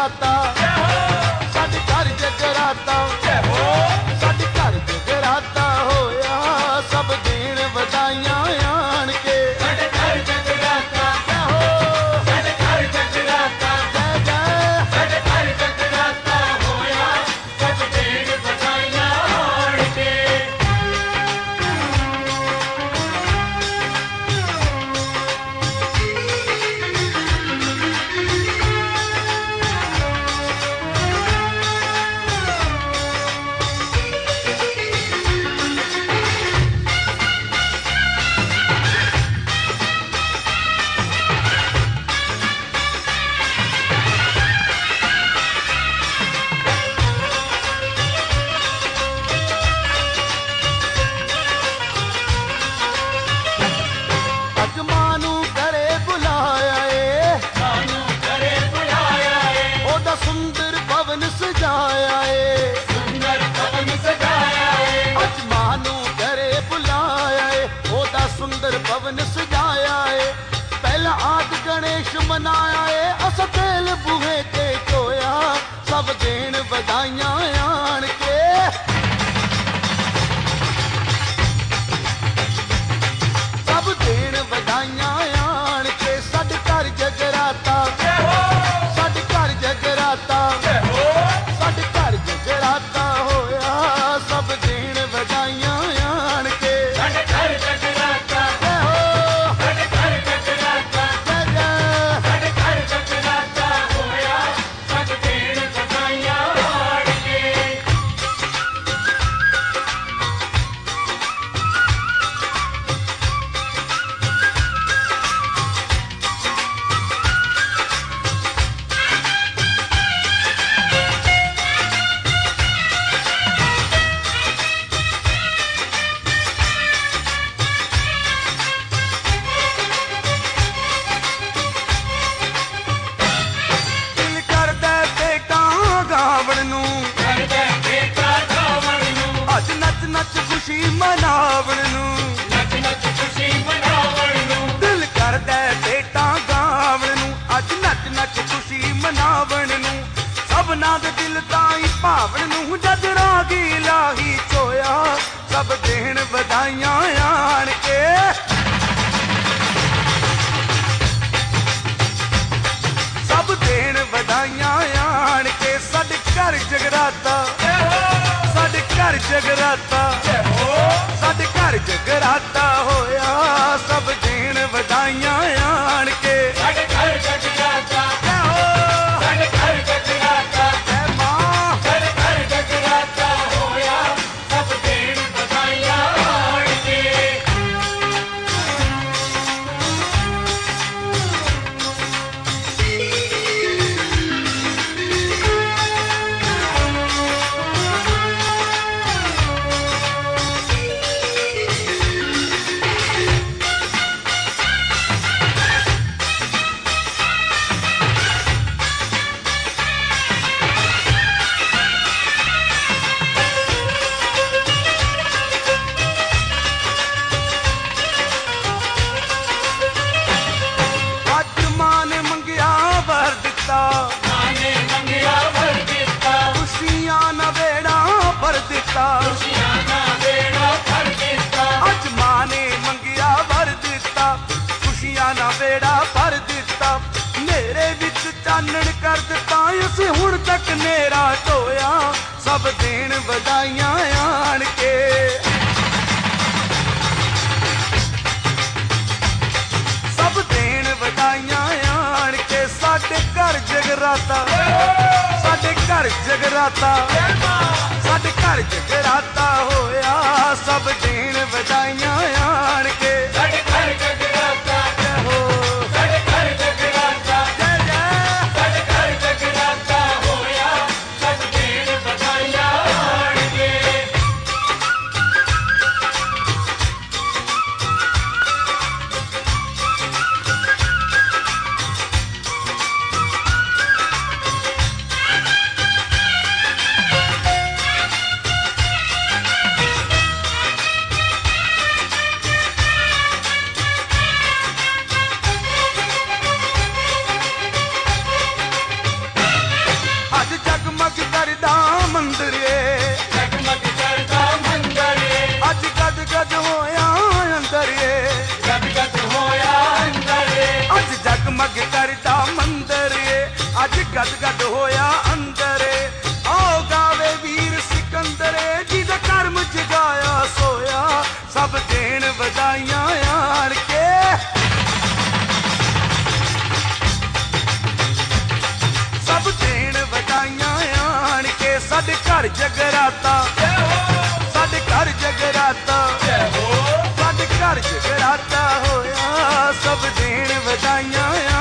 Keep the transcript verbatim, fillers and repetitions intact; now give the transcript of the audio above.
जगराता, साडे घर जगराता, साडे घर जगराता होया, सब देन वधाइयां आन के। साडे घर जगराता, साडे घर जगराता, जय जय, साडे घर जगराता होया, सब देन वधाइयां आन के। भवन सजाया है, पहला आद गणेश मनाया है, अस तेल बूहे ते चोया, सब देन वधाइयां आन के। सब देन वधाइयां आन के, साडे घर जगराता, साडे घर जगराता, साडे घर जगराता होया, सब देन वधाइयां आन के। साडे घर जगराता, खुशी मनावण नूं, नच नच खुशी मनावण नूं, दिल करदा बेटा गावण नूं, अज नच नच खुशी मनावण नूं, सबना दे दिल ताईं भावण नूं, जद रागी लाही चोया, सब देन वधाइयां आन के। सब देन वधाइयां आन के, साडे घर जगराता, साडे घर जगराता, साडे घर जगराता होया, सब देन वधाइयां आन के। साडे घर जगराता, साडे घर जगराता, जय मां, साडे घर जगराता होया, सब देन वधाइयां आन के। माने मंगिया भर दिता, खुशियां ना बेड़ा भर दिता, खुशियां ना बेड़ा भर दिता, अज माने मंगिया भर दिता, खुशियां ना बेड़ा भर दिता, नेरे विच चानण कर दिता, असीं हुण तक नेरा ढोया, सब देन वधाइयां आन के। सब देन वधाइयां आन के, साडे घर जगराता, साडे घर जगराता, साडे घर जगराता होया, सब देन वधाइयां आन के। साडे घर जगराता, हो साडे घर जगराता, जय जय, साडे घर जगराता होया, सब देन वधाइयां आन के। गद गद होया अंदरे आओ गावे वीर सिकंदरे जिदा कर्म जगाया सोया सब देन बधाइयां आन के सब देन बधाइयां आन के साडे घर जगराता साडे घर जगराता साडे घर जगराता होया सब देन बधाइयां